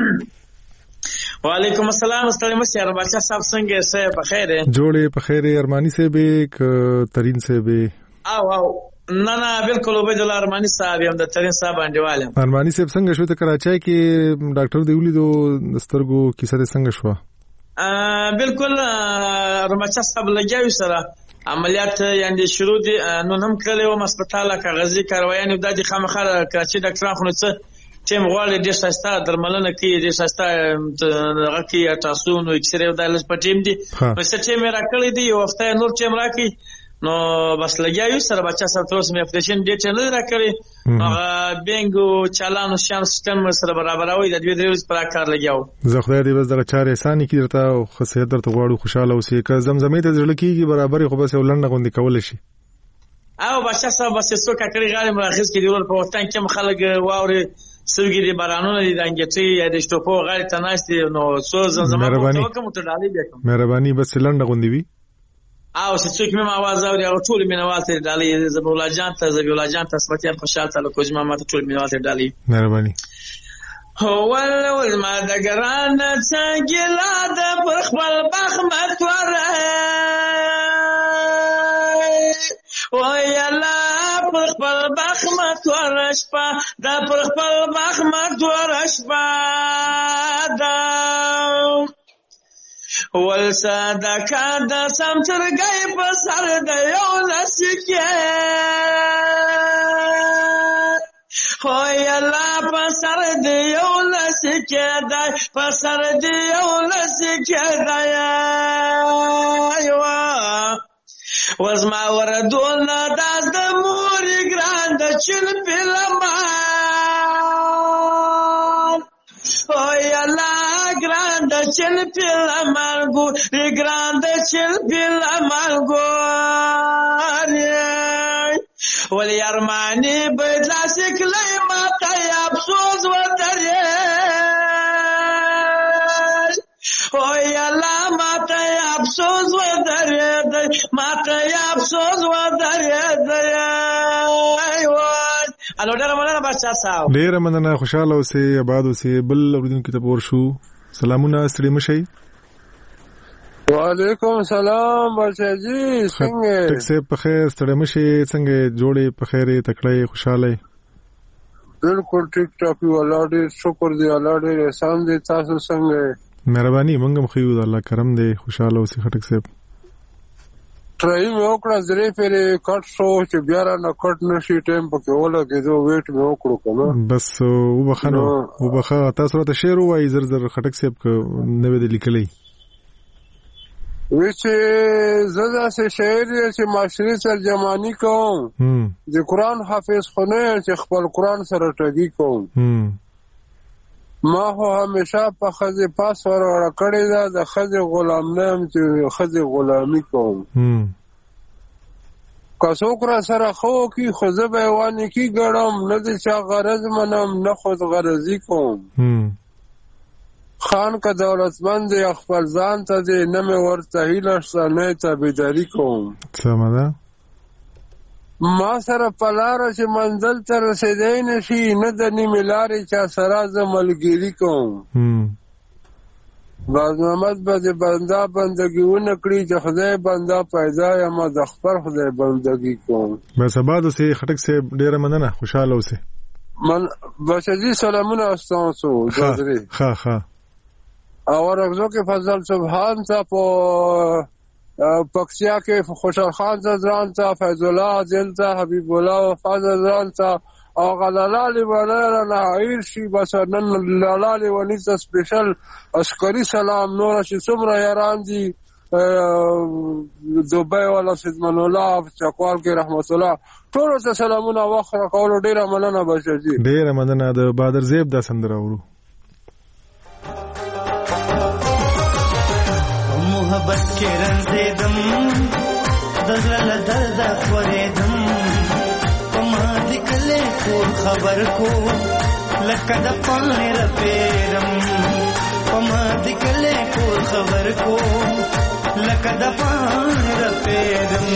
وعلیکم السلام. ستړي مشه یار بچا صاحب څنګه یې؟ په خیر جوړې په خیر ارمانی سے به ک ترین سے به او نه بالکل عبید الله ارمانی صاحب یم د ترین صاحب انډیوال یم. ارمانی صاحب څنګه شو ته کراچۍ کې ډاکټر دی ولیدو سترګو کیسه څنګه شو؟ بالکل رمچا صاحب لګیاوي سره عملیات یعنی شروع دي نو هم کړلې و هسپتال کاغذي کاروایان د دې خامخره کراچۍ ډاکټران خو څه ټیم غواړي ډېر شایسته درملنه کوي ډېر شایسته هغه کوي الټراساوند او ایکس رې د په ټیم دي نو څه ټیم راکړی دی یو هفته نور ټیم راکړي نو بس لګیاوي سره بچا سره تاسو مې اپډیشن ډیټ نه راکړي هغه بینګو چالانو شان سیستم سره برابروي د 2-3 ورځې پر کار لګیاو. زه خدای دې بس دغه چارې اسانه کړي ته او خصيت درته غواړو خوشاله اوسې که زمزمې ته ځل کېږي برابرې خو بس ولنډه غوندي کول شي او بچا سره بس څو کړي غاړي مراخص کې دی ور په وختان کې خلک واوري سوګي دي بارانونه دي د انګټي د شټوپو غاړي تناستي نو څو زمزمه کوم ته ډالي به مهرباني بس لنډه غوندي وي او څوک مې आवाज اوري او ټول مینوال ته ډالي زبولا جان ته سپتيان خوشاله ته کوجما ما ته ټول مینوال ته ډالي مهرباني هو ول ما د ګران څنګه د پر خپل بخمت ور او یلا پر خپل بخمت ورشپا د پر خپل بخمت ورشپا دا والصدقه د سمترګي په سر د یو لسکه خو یلا په سر د یو لسکه د په سر د یو لسکه د یو وزما وردون داس د موري ګران د چل پلما او یلا ګران د چل پلمانګو ګران د چل پلمانګو ولی ارمانی بدلا سکلی ماتا افسوس ودرې او یلا ماتا افسوس ودرې ماتا افسوس ودرې الو ډېر مننه بچا صاحب ډېر مننه خوشاله اوسې آباد اوسې بل اوریدونکو ته پور شو سلامونه ستړي مشئ وعلیکم السلام بچا جی څنګه ټیک سه په خیر ستړي مشئ څنګه جوړې په خیر تکړه خوشاله بالکل ټیک ټاک ولاړ شکر دی الله دې احسان دې تاسو څنګه مهرباني مونږ مخیو الله کرم دې خوشاله اوسې خټک سه ټرای مې وکړه درې پیرې کټ شو چې بیا را نه کټ نشي ټایم پکې ولګېدو ویټ مې وکړو کنه بس وبخښه تاسو ته شعر وایي زر زر خټک صاحب نوې د لیکلې وی چې زدا سه شعر چې معاشري ترجمانی کوم د قران حافظ خونه چې خپل قران سره ټګي کوم ما هو همیشه په خزه پاس ور کړی دا د خزه غلام نام چې خزه غلامی کوم کاسو کرا سره خو کی خزه به وانی کی ګړم نه د چا غرض منم نه خود غرضی کوم خان کا دولتمند خپل ځان ته دې نه مې ورته هیله نه تابعداري کوم سمه ما سره پلاره چې منزل ته رسیدای نشي نه د نیمې لارې چا سره زه ملګري کوم باز محمد به د بنده بندګي ونه کړي چې خدای بنده پیدا یم د خپل خدای بندګي کوم بس آباد اوسې خټک صاحب ډېره مننه خوشاله اوسې من بچی سلامونه استاسو جوړري ها او ورغزو کې فضل سبحان ته په پکسیا کې خوشحال خان زدران ته فیض الله عادل ته حبیب الله وفا زدران ته او غلالی ولا نه شي بس نن لالی ونی سپیشل عسکري سلام نور شي څومره یاران دي دوبای والا سیدمن الله چکوال کې رحمت الله ټول ته سلامونه واخره کول ډیره مننه بچی ډیره مننه د بادر زیب د سندره ورو محبت کې رنځیدم دغل درد خورېدم پما دې کله کور خبر کو لکه د پانې رپېرم پما دې کله کور خبر کو لکه د پانې رپېرم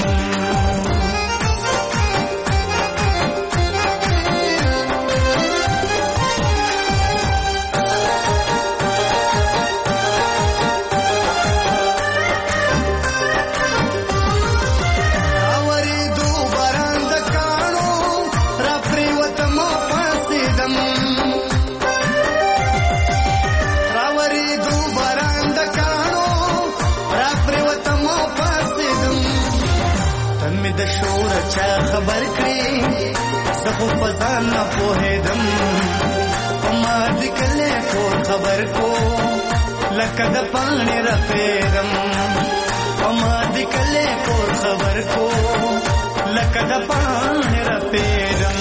چا خبر کړي سخو پزان نه پوهېدم ما دې کله کور خبر کو لکه د پانی رپېدم ما دې کله کور خبر کو لکه د پانی رپېدم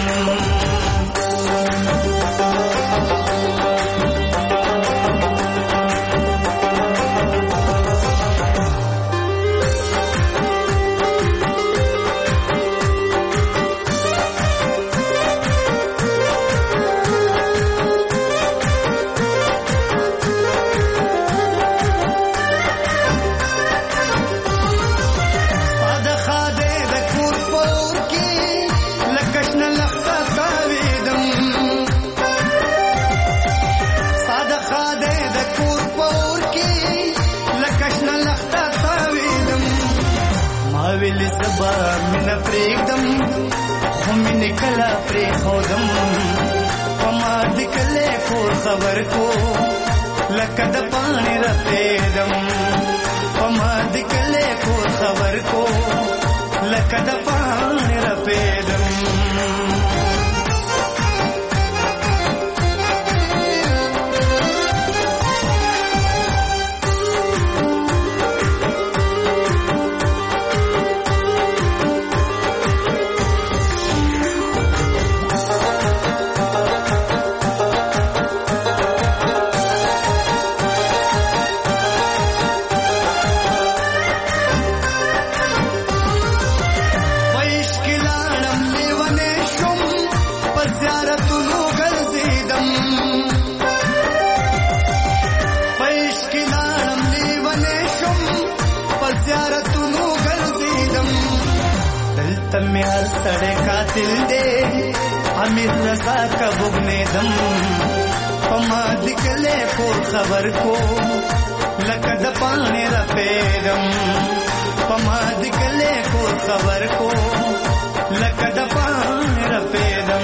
پریږدم خو مې نکلا پرې خودم پما دې کله کور خبر کو لکه د پانی رپېدم پما دې کله کور خبر کو لکه د پانی رپېدم قاتل دے امیر رضا کا بغنے دم پما دکلے کو خبر کو لقد پانے رپیدم پما دکلے کو خبر کو لقد پانے رپیدم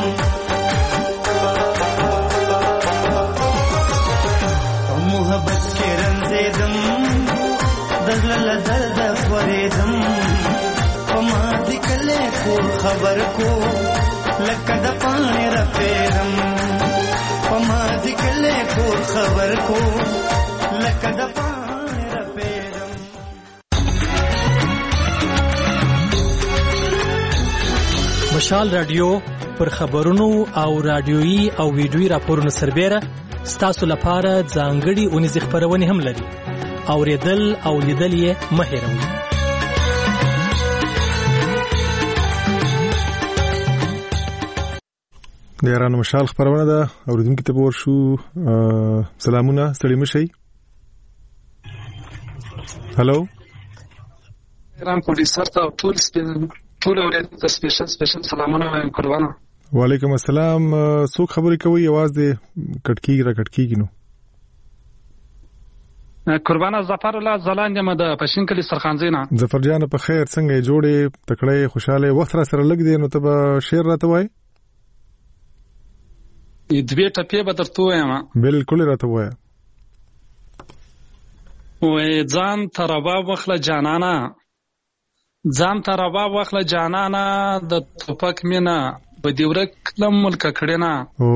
محبت کے رنزے دم دزل درد خوریدم پما دکلے کو خبر کو لقد پانے رپیدم پما دکلے کو خبر کو لقد پانے رپیدم. مشال رادیو پر خبرونو او رادیويي او ویډیويي راپورونو سربېره ستاسو لپاره ځانګړي اونیز خبرونه هم لري. اوریدل او لیدل یې مه هېروئ. د ایران مشال خبرونه ده اوریدونکو ته ورشو. سلامونه ستړي مشي. هالو ایران پولیسر ته ټول اوریدونکو ته سپیشل سلامونه وایم قربانه. وعلیکم السلام. څوک خبرې کوي؟ आवाज دې کټکیږي نو. قربانه ظفر الله زلاند یم د پښین کلی سرخانزینا. ظفر جان په خیر څنګه جوړې تکړه خوشاله وخت را سره لګ دی نو ته به شعر راته وای؟ دوی ټپې به درته وایم. بالکل راته وای. وای ځان ته رباب واخله جانانا، ځان ته رباب واخله جانانا، د توپک مینا به دی ورک لم ملک کړینا.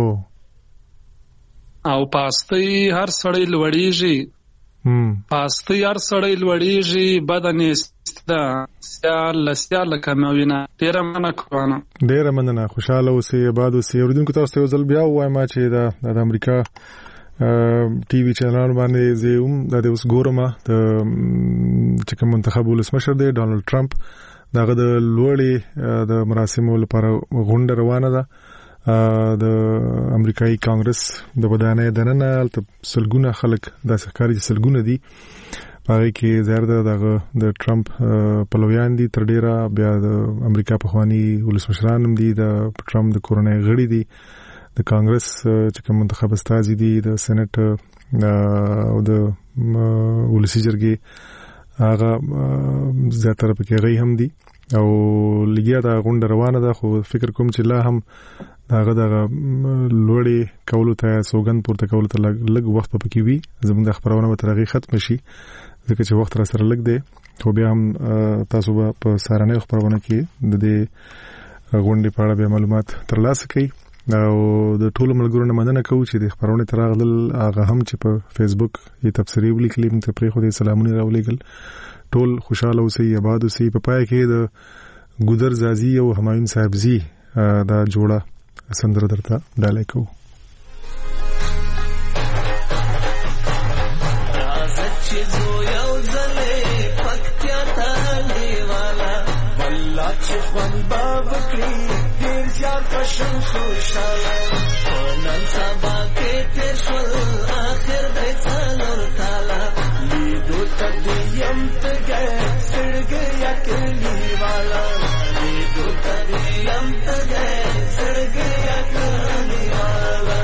او پاستی هر سړی لوړیږي، پاستی هر سړی لوړیږي، بدنې ستا سیال کموینه. ډیره مننه کوانه. ډیره مننه. خوشاله اوسئ، آباد اوسئ. اوریدونکو تاسو ته یو ځل بیا وایم چې د امریکا ټي وي چینلونو باندې زوم د اوس ګورمه د چې کوم منتخب ولسمشر دی ډونالد ټرمپ دغه د لوړې د مراسمو لپاره غونډه روانه ده د امریکایي کانګرس د ودانۍ دننه. سلګونه خلک د سکاري سلګونه دي پاره کې زیاده د ټرمپ پلویان دي تر ډیره. بیا د امریکا په خواني ولسمشران هم دي، د ټرمپ د کورنۍ غړي دي، د کانګرس چې کوم منتخب استازي دي، د سېنات او د ولسی جرګې هغه زیاتره پکې غي هم دي او لګیا دا غونډه روانه ده. خو فکر کوم چې لا هم داغه لوړې کولو ته سوګند پورته کولو ته لږ وخت پکې وي. زموږ د خبرونه به ترغي ختم شي ځکه چې وخت را سره لګ دی. خو بیا هم تاسو په سارنې خبرونه کې د دې غونډې په اړه به معلومات ترلاسه کړئ او د ټولو ملګرو نه مننه کوم چې د خبرونه تراغلل هغه هم چې په فیسبوک یې تفسیری ولیکلې موږ ته پرې خو دې سلامونه راولېګل ټول خوشاله اوسئ آباد اوسئ په پای کې د ګودر زازي او همایون صاحبزي دا جوړه سندره درته ډالۍ کوو پشن خوشاله پنن سبا کې تیر شول آخر د څلور کاله لیدو تدیم تګه سړګه یا کلی والا لیدو تدیم تګه سړګه یا کلی والا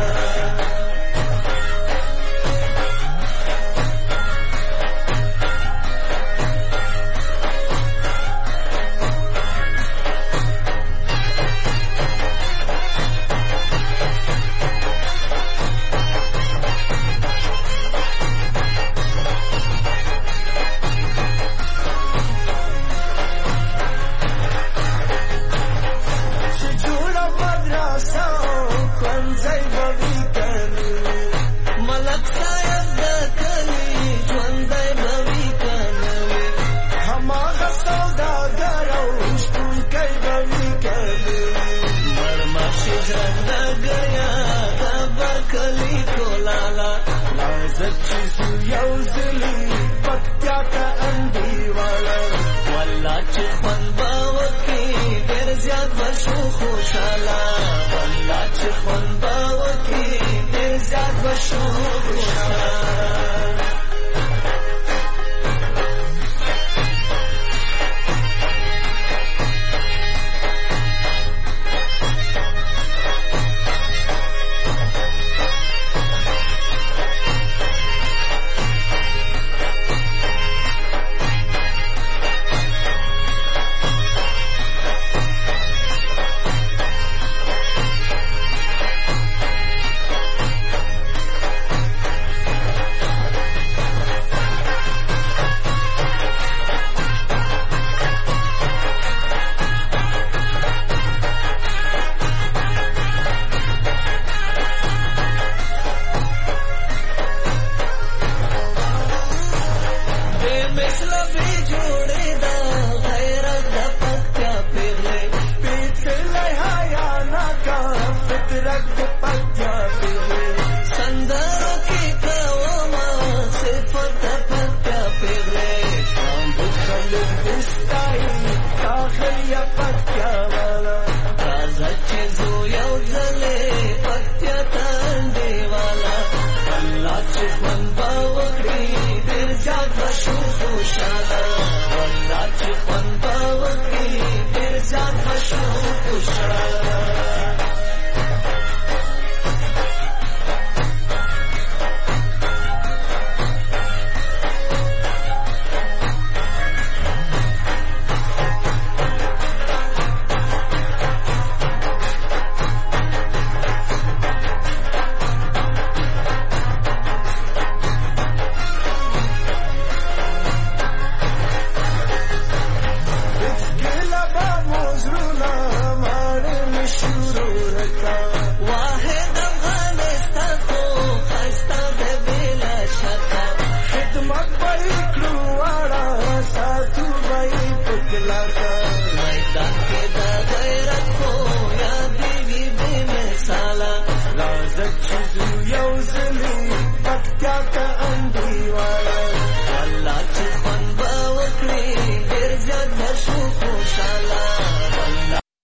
خوشاله